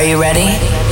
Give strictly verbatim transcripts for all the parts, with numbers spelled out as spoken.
Are you ready?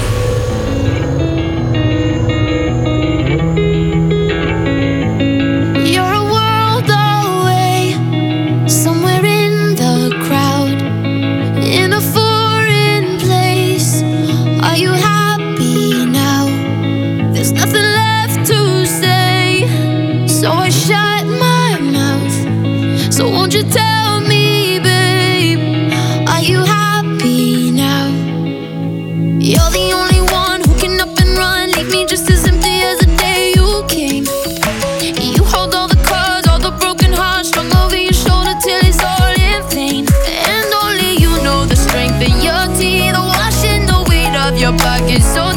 You're a world away, somewhere in the crowd, in a foreign place. Are you happy now? There's nothing left to say, so I shut my mouth. So won't you tell me, babe, are you happy now? You're the only one who can up and run, leave me just as empty as the day you came. You hold all the cards, all the broken hearts strung over your shoulder till it's all in vain. And only you know the strength in your teeth, washing the weight of your pockets so